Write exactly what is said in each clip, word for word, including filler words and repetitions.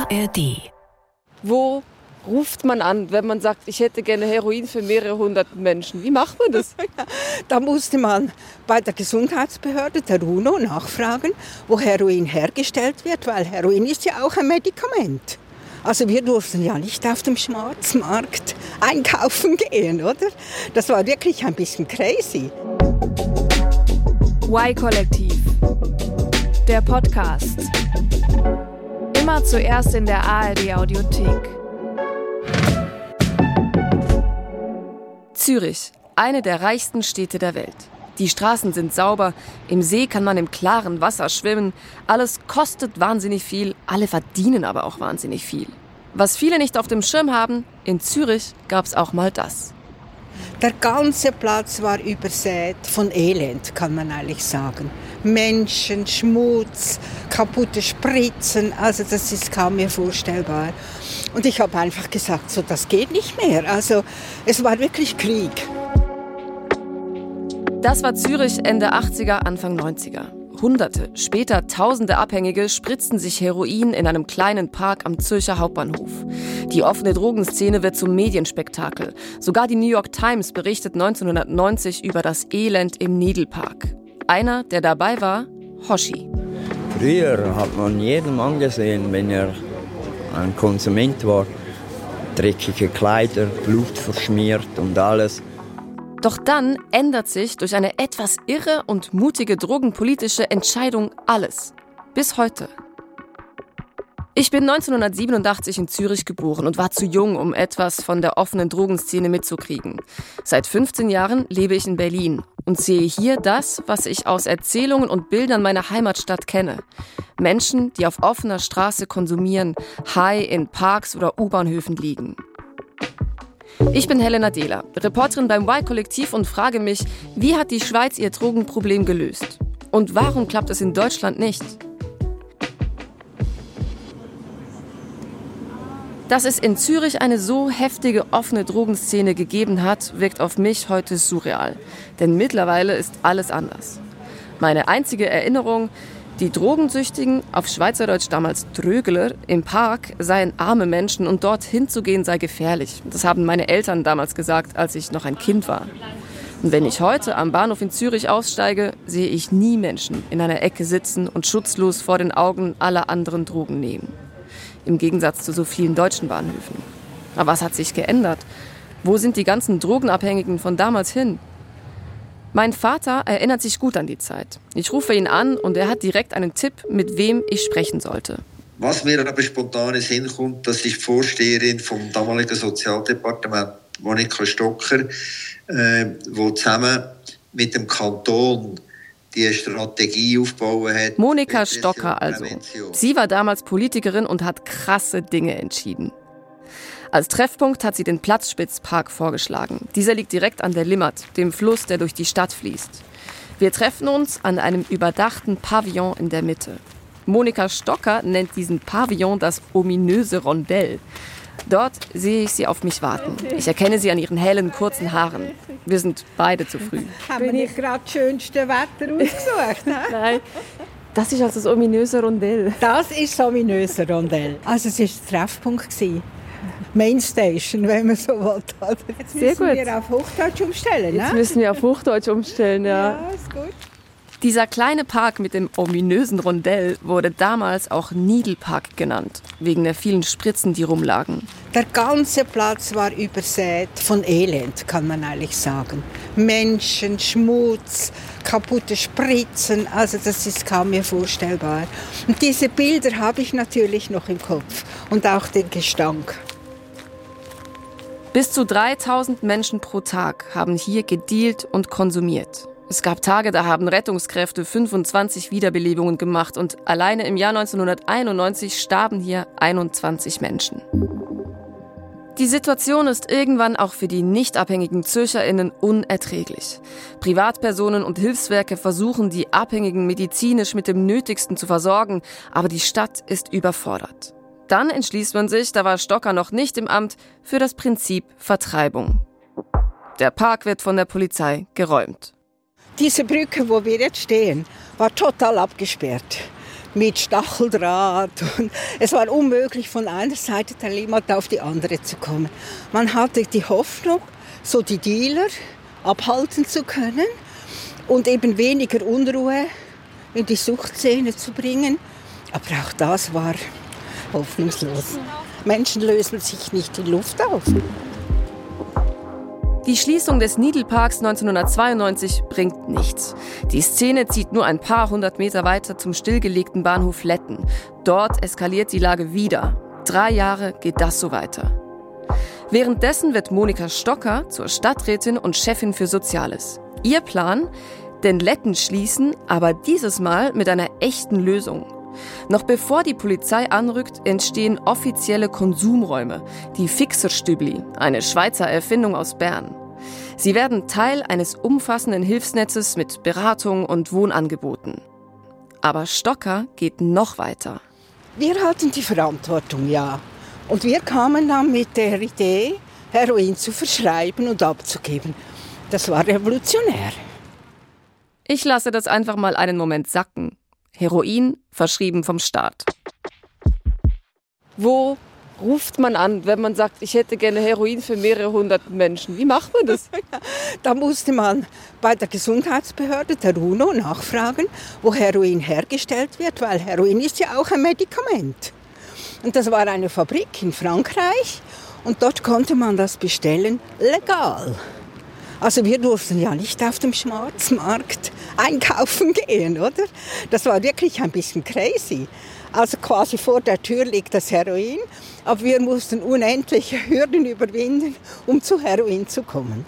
R D. Wo ruft man an, wenn man sagt, ich hätte gerne Heroin für mehrere hundert Menschen? Wie macht man das? Da musste man bei der Gesundheitsbehörde, der UNO, nachfragen, wo Heroin hergestellt wird, weil Heroin ist ja auch ein Medikament. Also wir durften ja nicht auf dem Schwarzmarkt einkaufen gehen, oder? Das war wirklich ein bisschen crazy. Y-Kollektiv, der Podcast. Immer zuerst in der A R D-Audiothek. Zürich, eine der reichsten Städte der Welt. Die Straßen sind sauber, im See kann man im klaren Wasser schwimmen, alles kostet wahnsinnig viel, alle verdienen aber auch wahnsinnig viel. Was viele nicht auf dem Schirm haben, in Zürich gab es auch mal das. Der ganze Platz war übersät von Elend, kann man eigentlich sagen. Menschen, Schmutz, kaputte Spritzen, also das ist kaum mehr vorstellbar. Und ich habe einfach gesagt, so, das geht nicht mehr. Also es war wirklich Krieg. Das war Zürich Ende achtziger, Anfang neunziger. Hunderte, später tausende Abhängige spritzten sich Heroin in einem kleinen Park am Zürcher Hauptbahnhof. Die offene Drogenszene wird zum Medienspektakel. Sogar die New York Times berichtet neunzehnhundertneunzig über das Elend im Needle Park. Einer, der dabei war, Hoshi. Früher hat man jedem angesehen, wenn er ein Konsument war. Dreckige Kleider, Blut verschmiert und alles. Doch dann ändert sich durch eine etwas irre und mutige drogenpolitische Entscheidung alles. Bis heute. Ich bin neunzehnhundertsiebenundachtzig in Zürich geboren und war zu jung, um etwas von der offenen Drogenszene mitzukriegen. Seit fünfzehn Jahren lebe ich in Berlin und sehe hier das, was ich aus Erzählungen und Bildern meiner Heimatstadt kenne. Menschen, die auf offener Straße konsumieren, high in Parks oder U-Bahnhöfen liegen. Ich bin Helena Dehler, Reporterin beim Y-Kollektiv und frage mich, wie hat die Schweiz ihr Drogenproblem gelöst? Und warum klappt es in Deutschland nicht? Dass es in Zürich eine so heftige offene Drogenszene gegeben hat, wirkt auf mich heute surreal. Denn mittlerweile ist alles anders. Meine einzige Erinnerung: Die Drogensüchtigen, auf Schweizerdeutsch damals Drögler, im Park seien arme Menschen und dort hinzugehen sei gefährlich. Das haben meine Eltern damals gesagt, als ich noch ein Kind war. Und wenn ich heute am Bahnhof in Zürich aussteige, sehe ich nie Menschen in einer Ecke sitzen und schutzlos vor den Augen aller anderen Drogen nehmen. Im Gegensatz zu so vielen deutschen Bahnhöfen. Aber was hat sich geändert? Wo sind die ganzen Drogenabhängigen von damals hin? Mein Vater erinnert sich gut an die Zeit. Ich rufe ihn an und er hat direkt einen Tipp, mit wem ich sprechen sollte. Was mir aber spontan in den Sinn kommt, das ist die Vorsteherin vom damaligen Sozialdepartement, Monika Stocker, äh, die zusammen mit dem Kanton die Strategie aufgebaut hat. Monika Stocker also. Sie war damals Politikerin und hat krasse Dinge entschieden. Als Treffpunkt hat sie den Platzspitzpark vorgeschlagen. Dieser liegt direkt an der Limmat, dem Fluss, der durch die Stadt fließt. Wir treffen uns an einem überdachten Pavillon in der Mitte. Monika Stocker nennt diesen Pavillon das ominöse Rondell. Dort sehe ich sie auf mich warten. Ich erkenne sie an ihren hellen, kurzen Haaren. Wir sind beide zu früh. Haben wir nicht gerade das schönste Wetter ausgesucht? Nein, das ist also das ominöse Rondell. Das ist das ominöse Rondell. Also es war der Treffpunkt. Mainstation, wenn man so will. Jetzt Sehr müssen gut. wir auf Hochdeutsch umstellen. Jetzt ne? müssen wir auf Hochdeutsch umstellen, ja. Ja, ist gut. Dieser kleine Park mit dem ominösen Rondell wurde damals auch Needle Park genannt, wegen der vielen Spritzen, die rumlagen. Der ganze Platz war übersät von Elend, kann man eigentlich sagen. Menschen, Schmutz, kaputte Spritzen, also das ist kaum mehr vorstellbar. Und diese Bilder habe ich natürlich noch im Kopf und auch den Gestank. Bis zu dreitausend Menschen pro Tag haben hier gedealt und konsumiert. Es gab Tage, da haben Rettungskräfte fünfundzwanzig Wiederbelebungen gemacht und alleine im Jahr neunzehnhunderteinundneunzig starben hier einundzwanzig Menschen. Die Situation ist irgendwann auch für die nicht abhängigen ZürcherInnen unerträglich. Privatpersonen und Hilfswerke versuchen, die Abhängigen medizinisch mit dem Nötigsten zu versorgen, aber die Stadt ist überfordert. Dann entschließt man sich, da war Stocker noch nicht im Amt, für das Prinzip Vertreibung. Der Park wird von der Polizei geräumt. Diese Brücke, wo wir jetzt stehen, war total abgesperrt. mit Stacheldraht. Und es war unmöglich, von einer Seite der Limmat auf die andere zu kommen. Man hatte die Hoffnung, so die Dealer abhalten zu können und eben weniger Unruhe in die Suchtszene zu bringen. Aber auch das war hoffnungslos. Menschen lösen sich nicht in Luft auf. Die Schließung des Needle Parks neunzehnhundertzweiundneunzig bringt nichts. Die Szene zieht nur ein paar hundert Meter weiter zum stillgelegten Bahnhof Letten. Dort eskaliert die Lage wieder. Drei Jahre geht das so weiter. Währenddessen wird Monika Stocker zur Stadträtin und Chefin für Soziales. Ihr Plan? Den Letten schließen, aber dieses Mal mit einer echten Lösung. Noch bevor die Polizei anrückt, entstehen offizielle Konsumräume, die Fixerstübli, eine Schweizer Erfindung aus Bern. Sie werden Teil eines umfassenden Hilfsnetzes mit Beratung und Wohnangeboten. Aber Stocker geht noch weiter. Wir hatten die Verantwortung, ja. Und wir kamen dann mit der Idee, Heroin zu verschreiben und abzugeben. Das war revolutionär. Ich lasse das einfach mal einen Moment sacken. Heroin verschrieben vom Staat. Wo ruft man an, wenn man sagt, ich hätte gerne Heroin für mehrere hundert Menschen? Wie macht man das? Da musste man bei der Gesundheitsbehörde, der UNO, nachfragen, wo Heroin hergestellt wird, weil Heroin ist ja auch ein Medikament. Und das war eine Fabrik in Frankreich und dort konnte man das bestellen, legal. Also wir durften ja nicht auf dem Schwarzmarkt einkaufen gehen, oder? Das war wirklich ein bisschen crazy. Also quasi vor der Tür liegt das Heroin, aber wir mussten unendliche Hürden überwinden, um zu Heroin zu kommen.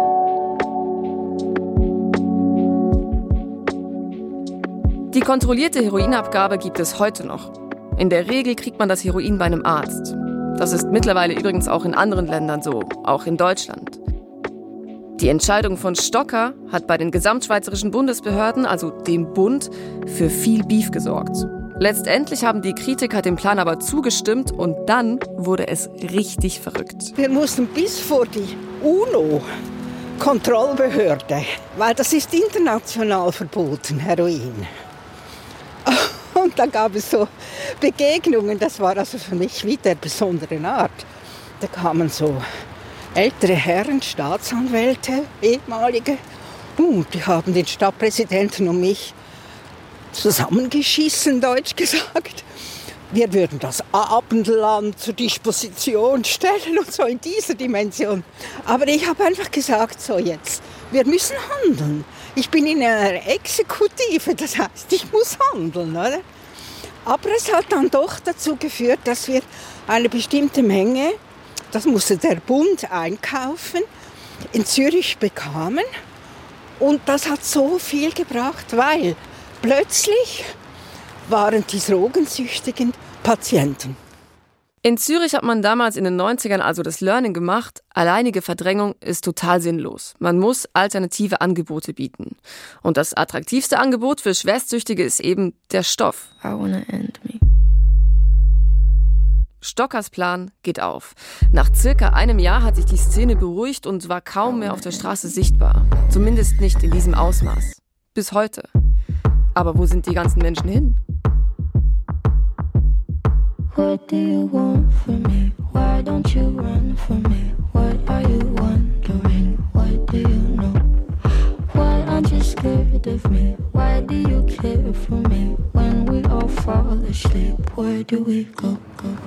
Die kontrollierte Heroinabgabe gibt es heute noch. In der Regel kriegt man das Heroin bei einem Arzt. Das ist mittlerweile übrigens auch in anderen Ländern so, auch in Deutschland. Die Entscheidung von Stocker hat bei den gesamtschweizerischen Bundesbehörden, also dem Bund, für viel Beef gesorgt. Letztendlich haben die Kritiker dem Plan aber zugestimmt und dann wurde es richtig verrückt. Wir mussten bis vor die UNO-Kontrollbehörde, weil das ist international verboten, Heroin. Und da gab es so Begegnungen, das war also für mich wie der besonderen Art. Da kamen so ältere Herren, Staatsanwälte, ehemalige, uh, die haben den Stadtpräsidenten und mich zusammengeschissen, deutsch gesagt. Wir würden das Abendland zur Disposition stellen und so in dieser Dimension. Aber ich habe einfach gesagt, so jetzt, wir müssen handeln. Ich bin in einer Exekutive, das heißt, ich muss handeln, oder? Aber es hat dann doch dazu geführt, dass wir eine bestimmte Menge, das musste der Bund einkaufen, in Zürich bekamen. Und das hat so viel gebracht, weil plötzlich waren die drogensüchtigen Patienten. In Zürich hat man damals in den neunzigern also das Learning gemacht, alleinige Verdrängung ist total sinnlos. Man muss alternative Angebote bieten. Und das attraktivste Angebot für Schwerstsüchtige ist eben der Stoff. I wanna end me. Stockers Plan geht auf. Nach circa einem Jahr hat sich die Szene beruhigt und war kaum mehr auf der Straße sichtbar. Zumindest nicht in diesem Ausmaß. Bis heute. Aber wo sind die ganzen Menschen hin? What do you want from me? Why don't you run from me? What are you wondering? What do you know? Why aren't you scared of me? Why do you care for me? When we all fall asleep, where do we go, go, go?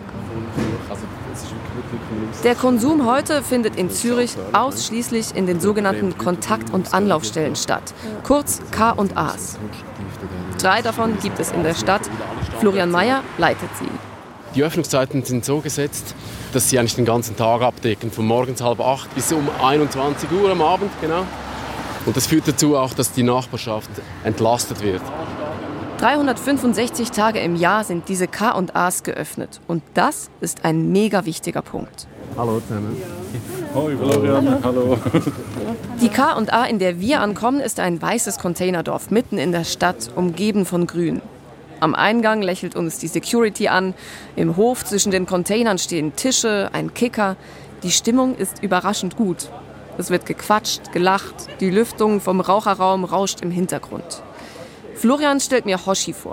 Der Konsum heute findet in Zürich ausschließlich in den sogenannten Kontakt- und Anlaufstellen statt, kurz K und A's. Drei davon gibt es in der Stadt. Florian Mayer leitet sie. Die Öffnungszeiten sind so gesetzt, dass sie eigentlich den ganzen Tag abdecken, von morgens halb acht bis um einundzwanzig Uhr am Abend, genau. Und das führt dazu auch, dass die Nachbarschaft entlastet wird. dreihundertfünfundsechzig Tage im Jahr sind diese K und A's geöffnet. Und das ist ein mega wichtiger Punkt. Hallo zusammen. Hallo. Hallo. Hallo. Die K und A, in der wir ankommen, ist ein weißes Containerdorf mitten in der Stadt, umgeben von Grün. Am Eingang lächelt uns die Security an. Im Hof zwischen den Containern stehen Tische, ein Kicker. Die Stimmung ist überraschend gut. Es wird gequatscht, gelacht. Die Lüftung vom Raucherraum rauscht im Hintergrund. Florian stellt mir Hoshi vor.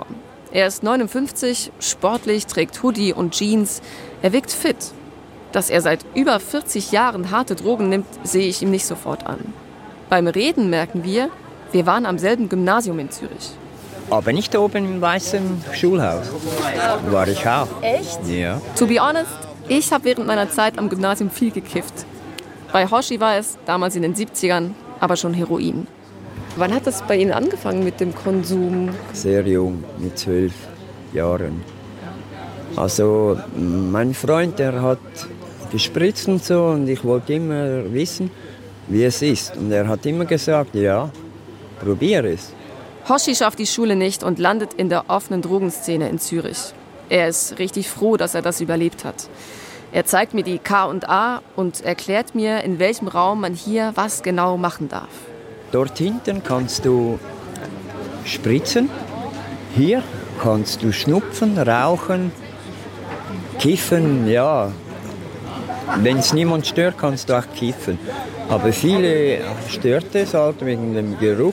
Er ist neunundfünfzig, sportlich, trägt Hoodie und Jeans. Er wirkt fit. Dass er seit über vierzig Jahren harte Drogen nimmt, sehe ich ihm nicht sofort an. Beim Reden merken wir, wir waren am selben Gymnasium in Zürich. Aber nicht oben im weißen Schulhaus. Da war ich auch. Echt? Ja. To be honest, ich habe während meiner Zeit am Gymnasium viel gekifft. Bei Hoshi war es, damals in den siebzigern, aber schon Heroin. Wann hat das bei Ihnen angefangen mit dem Konsum? Sehr jung, mit zwölf Jahren. Also mein Freund, der hat gespritzt und so und ich wollte immer wissen, wie es ist. Und er hat immer gesagt, ja, probier es. Hoshi schafft die Schule nicht und landet in der offenen Drogenszene in Zürich. Er ist richtig froh, dass er das überlebt hat. Er zeigt mir die K und A und erklärt mir, in welchem Raum man hier was genau machen darf. Dort hinten kannst du spritzen, hier kannst du schnupfen, rauchen, kiffen, ja. Wenn es niemand stört, kannst du auch kiffen. Aber viele stört es halt wegen dem Geruch.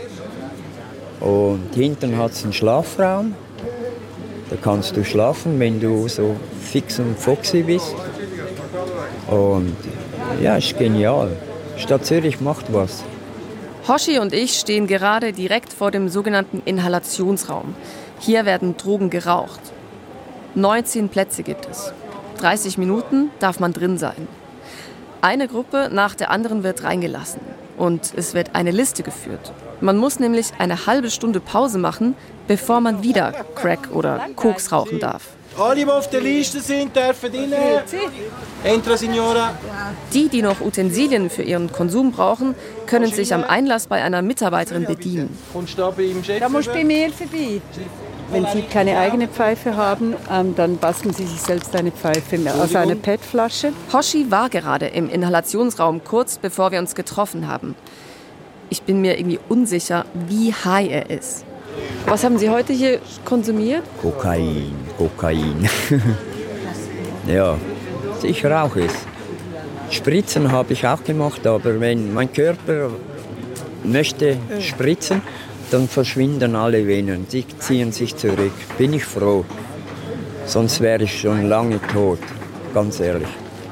Und hinten hat es einen Schlafraum. Da kannst du schlafen, wenn du so fix und foxy bist. Und ja, ist genial. Stadt Zürich macht was. Hoshi und ich stehen gerade direkt vor dem sogenannten Inhalationsraum. Hier werden Drogen geraucht. neunzehn Plätze gibt es. dreißig Minuten darf man drin sein. Eine Gruppe nach der anderen wird reingelassen. Und es wird eine Liste geführt. Man muss nämlich eine halbe Stunde Pause machen, bevor man wieder Crack oder Koks rauchen darf. Alle, die auf der Liste sind, dürfen rein. Entra, Signora. Die, die noch Utensilien für ihren Konsum brauchen, können sich am Einlass bei einer Mitarbeiterin bedienen. Da musst du bei mir vorbei. Wenn Sie keine eigene Pfeife haben, ähm, dann basteln Sie sich selbst eine Pfeife aus einer P E T-Flasche. Hoshi war gerade im Inhalationsraum, kurz bevor wir uns getroffen haben. Ich bin mir irgendwie unsicher, wie high er ist. Was haben Sie heute hier konsumiert? Kokain, Kokain. Ja, ich rauche es. Spritzen habe ich auch gemacht, aber wenn mein Körper möchte spritzen, dann verschwinden alle Venen, sie ziehen sich zurück. Bin ich froh. Sonst wäre ich schon lange tot, ganz ehrlich.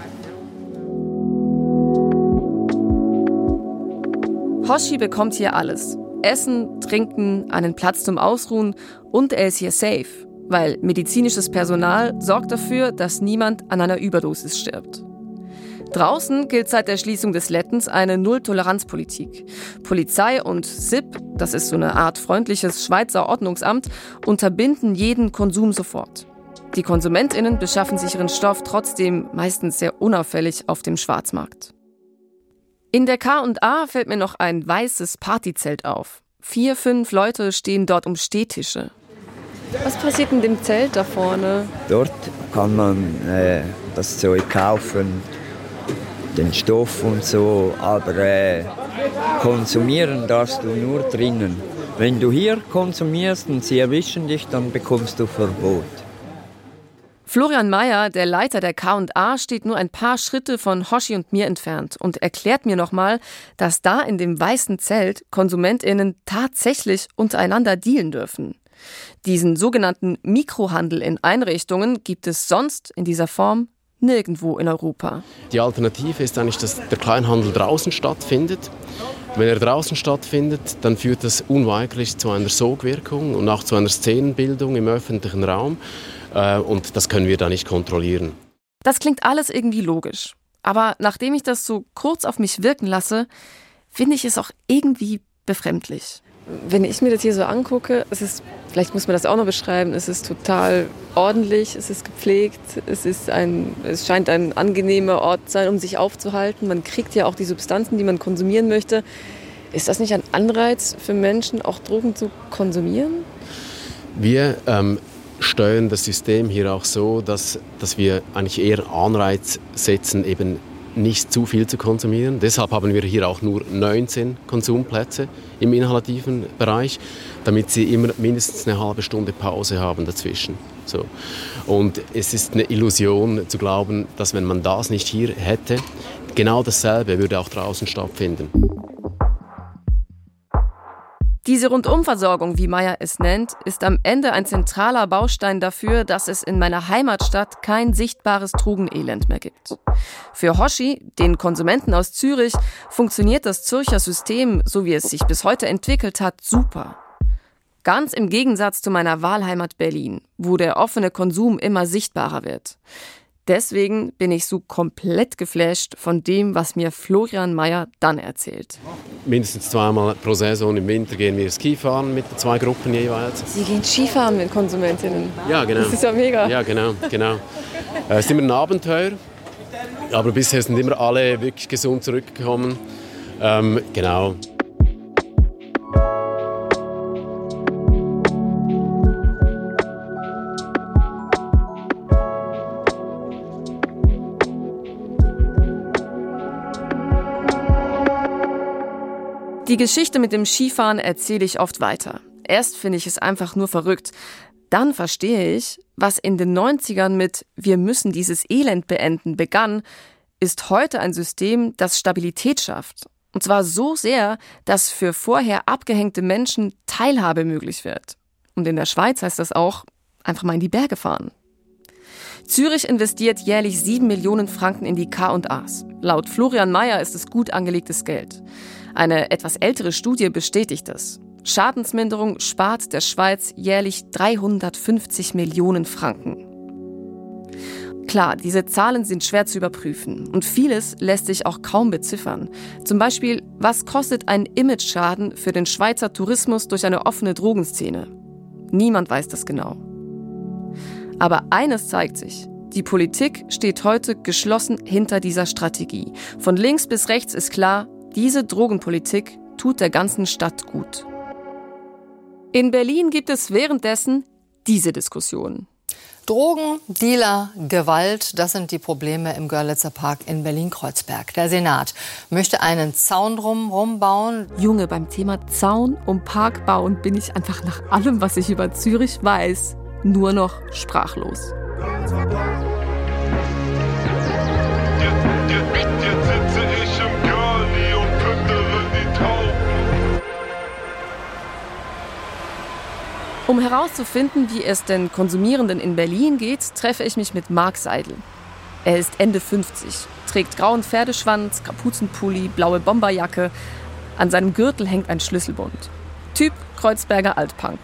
Hoshi bekommt hier alles. Essen, Trinken, einen Platz zum Ausruhen und er ist hier safe, weil medizinisches Personal sorgt dafür, dass niemand an einer Überdosis stirbt. Draußen gilt seit der Schließung des Lettens eine Null-Toleranz-Politik. Polizei und S I P, das ist so eine Art freundliches Schweizer Ordnungsamt, unterbinden jeden Konsum sofort. Die KonsumentInnen beschaffen sich ihren Stoff trotzdem meistens sehr unauffällig auf dem Schwarzmarkt. In der K und A fällt mir noch ein weißes Partyzelt auf. Vier, fünf Leute stehen dort um Stehtische. Was passiert in dem Zelt da vorne? Dort kann man äh, das Zeug kaufen, den Stoff und so, aber äh, konsumieren darfst du nur drinnen. Wenn du hier konsumierst und sie erwischen dich, dann bekommst du Verbot. Florian Meyer, der Leiter der K und A, steht nur ein paar Schritte von Hoshi und mir entfernt und erklärt mir nochmal, dass da in dem weißen Zelt KonsumentInnen tatsächlich untereinander dealen dürfen. Diesen sogenannten Mikrohandel in Einrichtungen gibt es sonst in dieser Form nirgendwo in Europa. Die Alternative ist eigentlich, dass der Kleinhandel draußen stattfindet. Wenn er draußen stattfindet, dann führt das unweigerlich zu einer Sogwirkung und auch zu einer Szenenbildung im öffentlichen Raum. Und das können wir da nicht kontrollieren. Das klingt alles irgendwie logisch. Aber nachdem ich das so kurz auf mich wirken lasse, finde ich es auch irgendwie befremdlich. Wenn ich mir das hier so angucke, es ist, vielleicht muss man das auch noch beschreiben, es ist total ordentlich, es ist gepflegt, es, ist ein, es scheint ein angenehmer Ort zu sein, um sich aufzuhalten. Man kriegt ja auch die Substanzen, die man konsumieren möchte. Ist das nicht ein Anreiz für Menschen, auch Drogen zu konsumieren? Wir ähm, steuern das System hier auch so, dass, dass wir eigentlich eher Anreiz setzen, eben nicht zu viel zu konsumieren. Deshalb haben wir hier auch nur neunzehn Konsumplätze im inhalativen Bereich, damit sie immer mindestens eine halbe Stunde Pause haben dazwischen. So. Und es ist eine Illusion zu glauben, dass wenn man das nicht hier hätte, genau dasselbe würde auch draußen stattfinden. Diese Rundumversorgung, wie Meyer es nennt, ist am Ende ein zentraler Baustein dafür, dass es in meiner Heimatstadt kein sichtbares Drogenelend mehr gibt. Für Hoshi, den Konsumenten aus Zürich, funktioniert das Zürcher System, so wie es sich bis heute entwickelt hat, super. Ganz im Gegensatz zu meiner Wahlheimat Berlin, wo der offene Konsum immer sichtbarer wird. Deswegen bin ich so komplett geflasht von dem, was mir Florian Meyer dann erzählt. Mindestens zweimal pro Saison im Winter gehen wir Skifahren mit zwei Gruppen jeweils. Sie gehen Skifahren mit Konsumentinnen? Ja, genau. Das ist ja mega. Ja, genau, genau. Es ist immer ein Abenteuer, aber bisher sind immer alle wirklich gesund zurückgekommen. Ähm, genau. Die Geschichte mit dem Skifahren erzähle ich oft weiter. Erst finde ich es einfach nur verrückt. Dann verstehe ich, was in den neunzigern mit „Wir müssen dieses Elend beenden" begann, ist heute ein System, das Stabilität schafft. Und zwar so sehr, dass für vorher abgehängte Menschen Teilhabe möglich wird. Und in der Schweiz heißt das auch, einfach mal in die Berge fahren. Zürich investiert jährlich sieben Millionen Franken in die K und A's. Laut Florian Meyer ist es gut angelegtes Geld. Eine etwas ältere Studie bestätigt das. Schadensminderung spart der Schweiz jährlich dreihundertfünfzig Millionen Franken. Klar, diese Zahlen sind schwer zu überprüfen und vieles lässt sich auch kaum beziffern. Zum Beispiel, was kostet ein Imageschaden für den Schweizer Tourismus durch eine offene Drogenszene? Niemand weiß das genau. Aber eines zeigt sich: Die Politik steht heute geschlossen hinter dieser Strategie. Von links bis rechts ist klar, diese Drogenpolitik tut der ganzen Stadt gut. In Berlin gibt es währenddessen diese Diskussion. Drogen, Dealer, Gewalt, das sind die Probleme im Görlitzer Park in Berlin-Kreuzberg. Der Senat möchte einen Zaun drumherum bauen. Junge, beim Thema Zaun um Park bauen bin ich einfach nach allem, was ich über Zürich weiß, nur noch sprachlos. Um herauszufinden, wie es den Konsumierenden in Berlin geht, treffe ich mich mit Marc Seidel. Er ist Ende fünfzig, trägt grauen Pferdeschwanz, Kapuzenpulli, blaue Bomberjacke. An seinem Gürtel hängt ein Schlüsselbund. Typ Kreuzberger Altpunk.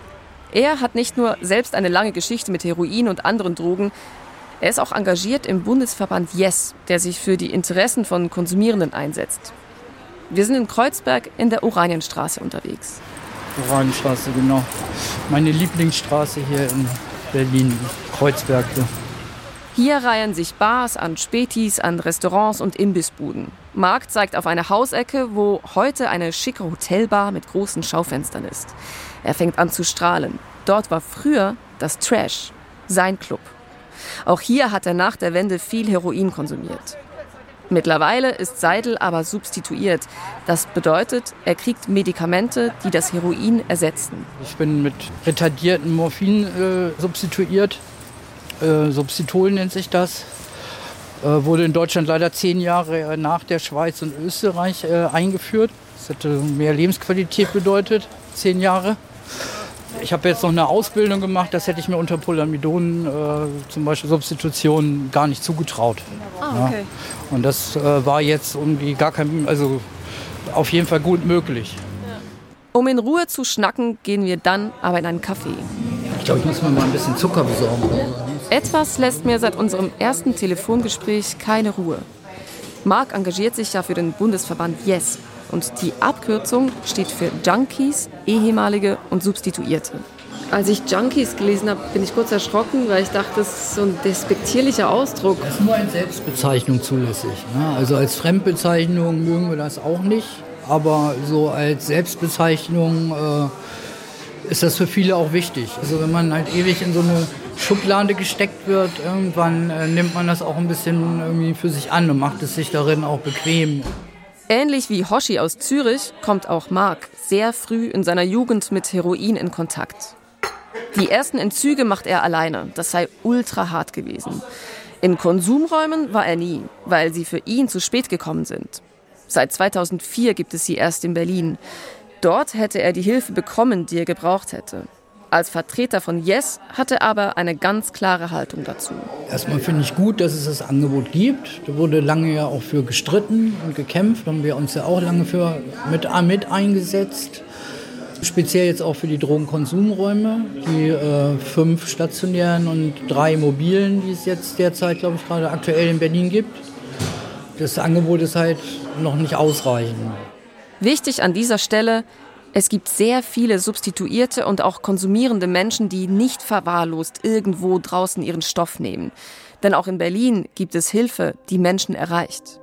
Er hat nicht nur selbst eine lange Geschichte mit Heroin und anderen Drogen, er ist auch engagiert im Bundesverband Yes, der sich für die Interessen von Konsumierenden einsetzt. Wir sind in Kreuzberg in der Oranienstraße unterwegs. Oranienstraße, genau. Meine Lieblingsstraße hier in Berlin, Kreuzberg. Hier reihen sich Bars an Spätis, an Restaurants und Imbissbuden. Marc zeigt auf eine Hausecke, wo heute eine schicke Hotelbar mit großen Schaufenstern ist. Er fängt an zu strahlen. Dort war früher das Trash, sein Club. Auch hier hat er nach der Wende viel Heroin konsumiert. Mittlerweile ist Seidel aber substituiert. Das bedeutet, er kriegt Medikamente, die das Heroin ersetzen. Ich bin mit retardiertem Morphin äh, substituiert. Äh, Substitul nennt sich das. Äh, wurde in Deutschland leider zehn Jahre nach der Schweiz und Österreich äh, eingeführt. Das hätte mehr Lebensqualität bedeutet, zehn Jahre. Ich habe jetzt noch eine Ausbildung gemacht, das hätte ich mir unter Polamidon, äh, zum Beispiel Substitution, gar nicht zugetraut. Ah, okay. Ja. Und das äh, war jetzt irgendwie gar kein, also auf jeden Fall gut möglich. Um in Ruhe zu schnacken, gehen wir dann aber in einen Café. Ich glaube, ich muss mir mal ein bisschen Zucker besorgen. Etwas lässt mir seit unserem ersten Telefongespräch keine Ruhe. Marc engagiert sich ja für den Bundesverband Yes. Und die Abkürzung steht für Junkies, Ehemalige und Substituierte. Als ich Junkies gelesen habe, bin ich kurz erschrocken, weil ich dachte, das ist so ein despektierlicher Ausdruck. Das ist nur als Selbstbezeichnung zulässig. Ne? Also als Fremdbezeichnung mögen wir das auch nicht. Aber so als Selbstbezeichnung äh, ist das für viele auch wichtig. Also wenn man halt ewig in so eine Schublade gesteckt wird, irgendwann äh, nimmt man das auch ein bisschen irgendwie für sich an und macht es sich darin auch bequem. Ähnlich wie Hoshi aus Zürich kommt auch Marc sehr früh in seiner Jugend mit Heroin in Kontakt. Die ersten Entzüge macht er alleine, das sei ultra hart gewesen. In Konsumräumen war er nie, weil sie für ihn zu spät gekommen sind. Seit zweitausendvier gibt es sie erst in Berlin. Dort hätte er die Hilfe bekommen, die er gebraucht hätte. Als Vertreter von Yes hatte er aber eine ganz klare Haltung dazu. Erstmal finde ich gut, dass es das Angebot gibt. Da wurde lange ja auch für gestritten und gekämpft. Da haben wir uns ja auch lange für mit, mit eingesetzt. Speziell jetzt auch für die Drogenkonsumräume, die äh, fünf stationären und drei mobilen, die es jetzt derzeit, glaube ich, gerade aktuell in Berlin gibt. Das Angebot ist halt noch nicht ausreichend. Wichtig an dieser Stelle, es gibt sehr viele substituierte und auch konsumierende Menschen, die nicht verwahrlost irgendwo draußen ihren Stoff nehmen. Denn auch in Berlin gibt es Hilfe, die Menschen erreicht.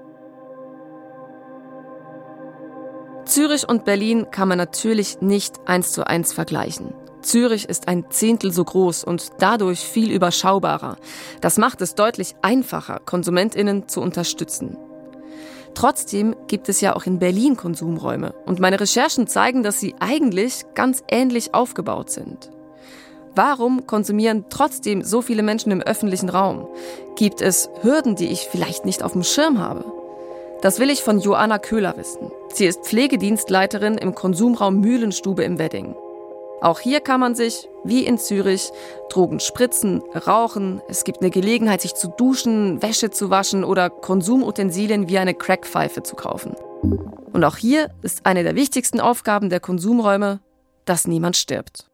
Zürich und Berlin kann man natürlich nicht eins zu eins vergleichen. Zürich ist ein Zehntel so groß und dadurch viel überschaubarer. Das macht es deutlich einfacher, KonsumentInnen zu unterstützen. Trotzdem gibt es ja auch in Berlin Konsumräume und meine Recherchen zeigen, dass sie eigentlich ganz ähnlich aufgebaut sind. Warum konsumieren trotzdem so viele Menschen im öffentlichen Raum? Gibt es Hürden, die ich vielleicht nicht auf dem Schirm habe? Das will ich von Joanna Köhler wissen. Sie ist Pflegedienstleiterin im Konsumraum Mühlenstube im Wedding. Auch hier kann man sich, wie in Zürich, Drogen spritzen, rauchen. Es gibt eine Gelegenheit, sich zu duschen, Wäsche zu waschen oder Konsumutensilien wie eine Crackpfeife zu kaufen. Und auch hier ist eine der wichtigsten Aufgaben der Konsumräume, dass niemand stirbt.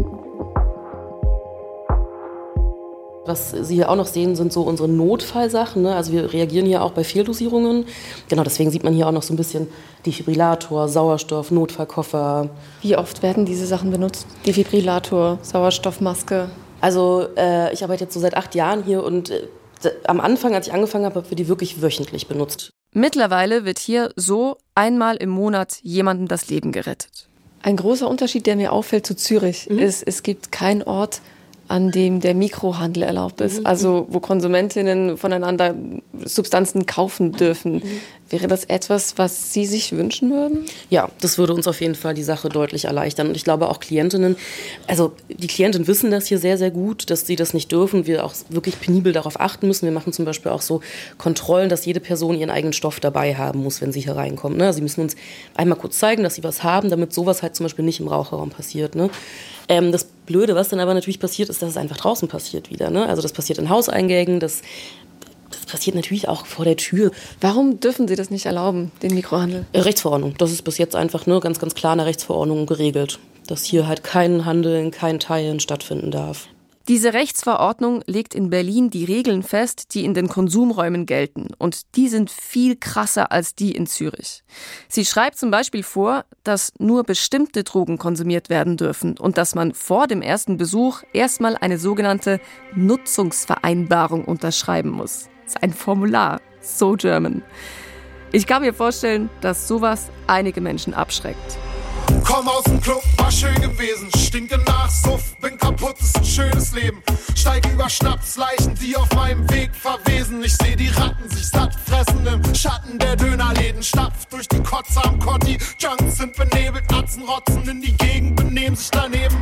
Was Sie hier auch noch sehen, sind so unsere Notfallsachen. Ne? Also wir reagieren hier auch bei Fehldosierungen. Genau, deswegen sieht man hier auch noch so ein bisschen Defibrillator, Sauerstoff, Notfallkoffer. Wie oft werden diese Sachen benutzt? Defibrillator, Sauerstoffmaske? Also äh, ich arbeite jetzt so seit acht Jahren hier und äh, am Anfang, als ich angefangen habe, haben wir die wirklich wöchentlich benutzt. Mittlerweile wird hier so einmal im Monat jemandem das Leben gerettet. Ein großer Unterschied, der mir auffällt zu Zürich, mhm. ist, es gibt keinen Ort, an dem der Mikrohandel erlaubt ist, mhm. also wo Konsumentinnen voneinander Substanzen kaufen dürfen. Mhm. Wäre das etwas, was Sie sich wünschen würden? Ja, das würde uns auf jeden Fall die Sache deutlich erleichtern. Und ich glaube auch Klientinnen, also die Klienten wissen das hier sehr, sehr gut, dass sie das nicht dürfen. Wir auch wirklich penibel darauf achten müssen. Wir machen zum Beispiel auch so Kontrollen, dass jede Person ihren eigenen Stoff dabei haben muss, wenn sie hier reinkommt. Ne? Sie müssen uns einmal kurz zeigen, dass sie was haben, damit sowas halt zum Beispiel nicht im Raucherraum passiert. Ne? Ähm, das Blöde, was dann aber natürlich passiert, ist, dass es einfach draußen passiert wieder. Ne? Also das passiert in Hauseingängen, das Das passiert natürlich auch vor der Tür. Warum dürfen Sie das nicht erlauben, den Mikrohandel? Rechtsverordnung. Das ist bis jetzt einfach ne, ganz, ganz klar in der Rechtsverordnung geregelt. Dass hier halt kein Handeln, kein Teilen stattfinden darf. Diese Rechtsverordnung legt in Berlin die Regeln fest, die in den Konsumräumen gelten. Und die sind viel krasser als die in Zürich. Sie schreibt zum Beispiel vor, dass nur bestimmte Drogen konsumiert werden dürfen und dass man vor dem ersten Besuch erstmal eine sogenannte Nutzungsvereinbarung unterschreiben muss. Das ist ein Formular. So German. Ich kann mir vorstellen, dass sowas einige Menschen abschreckt. Komm aus dem Club, war schön gewesen, stinke nach Suff, bin kaputt, ist ein schönes Leben. Steig über Schnapsleichen, die auf meinem Weg verwesen. Ich seh die Ratten sich satt fressen im Schatten der Dönerläden. Stapft durch die Kotze am Kotti, Junks sind benebelt, Atzen rotzen in die Gegend, benehmen sich daneben.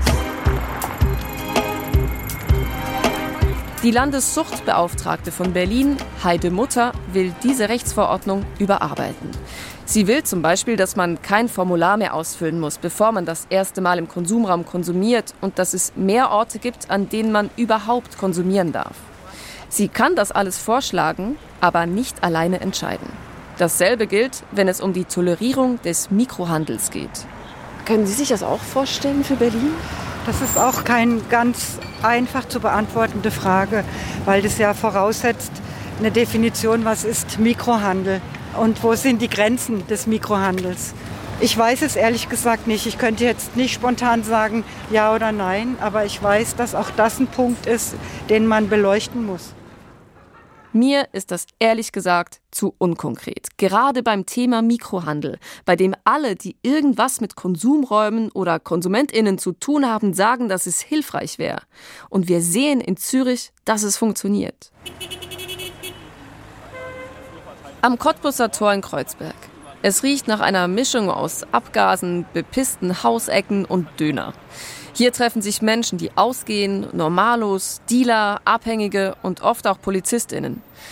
Die Landessuchtbeauftragte von Berlin, Heide Mutter, will diese Rechtsverordnung überarbeiten. Sie will zum Beispiel, dass man kein Formular mehr ausfüllen muss, bevor man das erste Mal im Konsumraum konsumiert und dass es mehr Orte gibt, an denen man überhaupt konsumieren darf. Sie kann das alles vorschlagen, aber nicht alleine entscheiden. Dasselbe gilt, wenn es um die Tolerierung des Mikrohandels geht. Können Sie sich das auch vorstellen für Berlin? Das ist auch keine ganz einfach zu beantwortende Frage, weil das ja voraussetzt eine Definition, was ist Mikrohandel und wo sind die Grenzen des Mikrohandels. Ich weiß es ehrlich gesagt nicht. Ich könnte jetzt nicht spontan sagen, ja oder nein, aber ich weiß, dass auch das ein Punkt ist, den man beleuchten muss. Mir ist das ehrlich gesagt zu unkonkret. Gerade beim Thema Mikrohandel, bei dem alle, die irgendwas mit Konsumräumen oder KonsumentInnen zu tun haben, sagen, dass es hilfreich wäre. Und wir sehen in Zürich, dass es funktioniert. Am Cottbusser Tor in Kreuzberg. Es riecht nach einer Mischung aus Abgasen, bepissten Hausecken und Döner. Hier treffen sich Menschen, die ausgehen, Normalos, Dealer, Abhängige und oft auch PolizistInnen.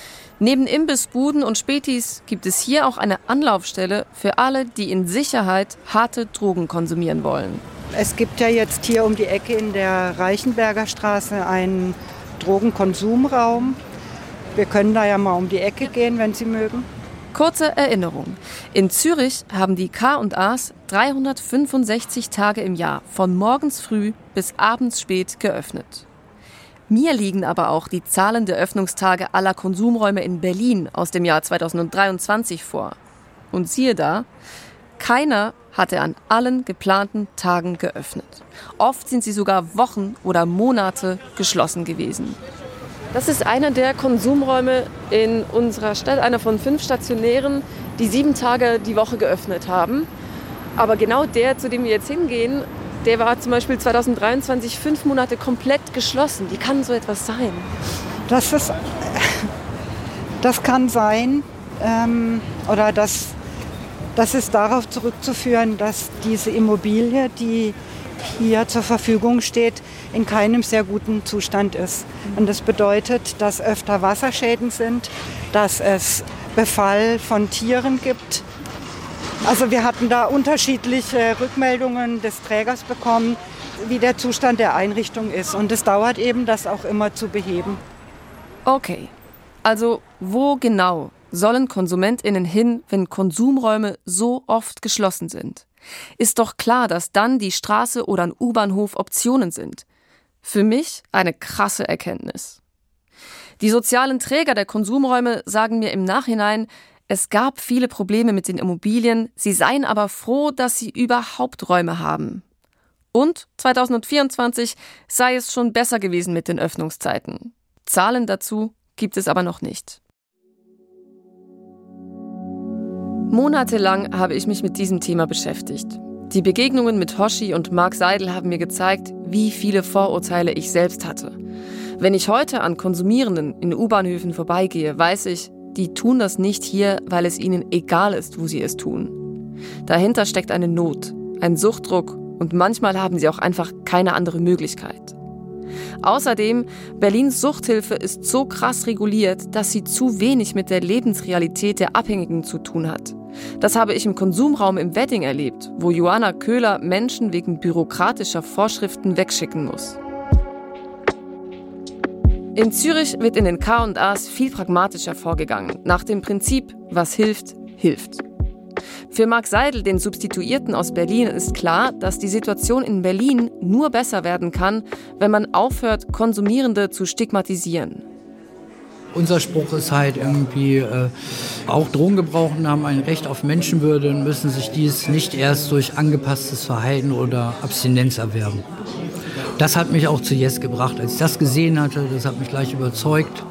Neben Imbissbuden und Spätis gibt es hier auch eine Anlaufstelle für alle, die in Sicherheit harte Drogen konsumieren wollen. Es gibt ja jetzt hier um die Ecke in der Reichenberger Straße einen Drogenkonsumraum. Wir können da ja mal um die Ecke gehen, wenn Sie mögen. Kurze Erinnerung. In Zürich haben die K und A's dreihundertfünfundsechzig Tage im Jahr von morgens früh bis abends spät geöffnet. Mir liegen aber auch die Zahlen der Öffnungstage aller Konsumräume in Berlin aus dem Jahr zweitausenddreiundzwanzig vor. Und siehe da, keiner hatte an allen geplanten Tagen geöffnet. Oft sind sie sogar Wochen oder Monate geschlossen gewesen. Das ist einer der Konsumräume in unserer Stadt, einer von fünf stationären, die sieben Tage die Woche geöffnet haben. Aber genau der, zu dem wir jetzt hingehen, der war zum Beispiel zweitausenddreiundzwanzig fünf Monate komplett geschlossen. Wie kann so etwas sein? Das, ist, das kann sein, ähm, oder das, das ist darauf zurückzuführen, dass diese Immobilie, die hier zur Verfügung steht, in keinem sehr guten Zustand ist. Und das bedeutet, dass öfter Wasserschäden sind, dass es Befall von Tieren gibt. Also wir hatten da unterschiedliche Rückmeldungen des Trägers bekommen, wie der Zustand der Einrichtung ist. Und es dauert eben, das auch immer zu beheben. Okay, also wo genau sollen KonsumentInnen hin, wenn Konsumräume so oft geschlossen sind? Ist doch klar, dass dann die Straße oder ein U-Bahnhof Optionen sind. Für mich eine krasse Erkenntnis. Die sozialen Träger der Konsumräume sagen mir im Nachhinein, es gab viele Probleme mit den Immobilien, sie seien aber froh, dass sie überhaupt Räume haben. Und zweitausendvierundzwanzig sei es schon besser gewesen mit den Öffnungszeiten. Zahlen dazu gibt es aber noch nicht. Monatelang habe ich mich mit diesem Thema beschäftigt. Die Begegnungen mit Hoshi und Marc Seidel haben mir gezeigt, wie viele Vorurteile ich selbst hatte. Wenn ich heute an Konsumierenden in U-Bahnhöfen vorbeigehe, weiß ich, die tun das nicht hier, weil es ihnen egal ist, wo sie es tun. Dahinter steckt eine Not, ein Suchtdruck und manchmal haben sie auch einfach keine andere Möglichkeit. Außerdem, Berlins Suchthilfe ist so krass reguliert, dass sie zu wenig mit der Lebensrealität der Abhängigen zu tun hat. Das habe ich im Konsumraum im Wedding erlebt, wo Joanna Köhler Menschen wegen bürokratischer Vorschriften wegschicken muss. In Zürich wird in den K und A's viel pragmatischer vorgegangen, nach dem Prinzip, was hilft, hilft. Für Marc Seidel, den Substituierten aus Berlin, ist klar, dass die Situation in Berlin nur besser werden kann, wenn man aufhört, Konsumierende zu stigmatisieren. Unser Spruch ist halt irgendwie, äh, auch Drogengebrauchende haben ein Recht auf Menschenwürde und müssen sich dies nicht erst durch angepasstes Verhalten oder Abstinenz erwerben. Das hat mich auch zu Yes gebracht. Als ich das gesehen hatte, das hat mich gleich überzeugt.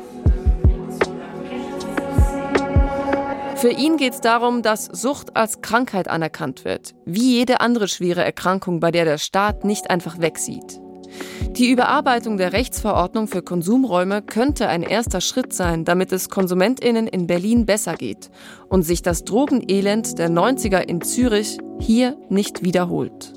Für ihn geht es darum, dass Sucht als Krankheit anerkannt wird, wie jede andere schwere Erkrankung, bei der der Staat nicht einfach wegsieht. Die Überarbeitung der Rechtsverordnung für Konsumräume könnte ein erster Schritt sein, damit es KonsumentInnen in Berlin besser geht und sich das Drogenelend der neunziger in Zürich hier nicht wiederholt.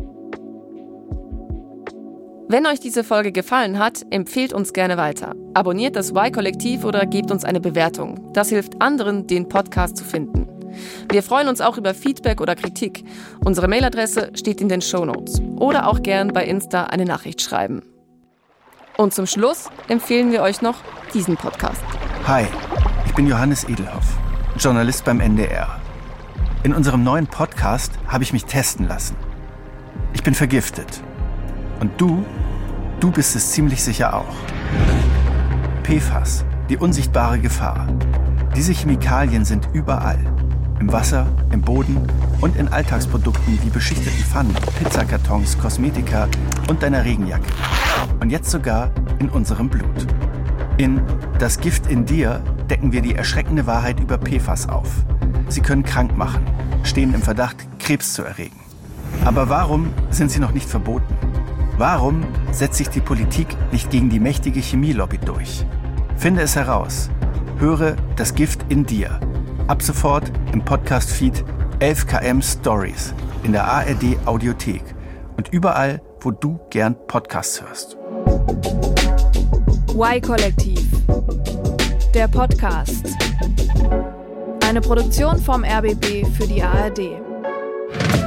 Wenn euch diese Folge gefallen hat, empfehlt uns gerne weiter. Abonniert das Y-Kollektiv oder gebt uns eine Bewertung. Das hilft anderen, den Podcast zu finden. Wir freuen uns auch über Feedback oder Kritik. Unsere Mailadresse steht in den Shownotes. Oder auch gern bei Insta eine Nachricht schreiben. Und zum Schluss empfehlen wir euch noch diesen Podcast. Hi, ich bin Johannes Edelhoff, Journalist beim N D R. In unserem neuen Podcast habe ich mich testen lassen. Ich bin vergiftet. Und du, du bist es ziemlich sicher auch. P F A S, die unsichtbare Gefahr. Diese Chemikalien sind überall. Im Wasser, im Boden und in Alltagsprodukten wie beschichteten Pfannen, Pizzakartons, Kosmetika und deiner Regenjacke. Und jetzt sogar in unserem Blut. In Das Gift in dir decken wir die erschreckende Wahrheit über P F A S auf. Sie können krank machen, stehen im Verdacht, Krebs zu erregen. Aber warum sind sie noch nicht verboten? Warum setzt sich die Politik nicht gegen die mächtige Chemielobby durch? Finde es heraus. Höre Das Gift in dir. Ab sofort im Podcast-Feed elf Kilometer Stories in der A R D Audiothek und überall, wo du gern Podcasts hörst. Y-Kollektiv. Der Podcast. Eine Produktion vom R B B für die A R D.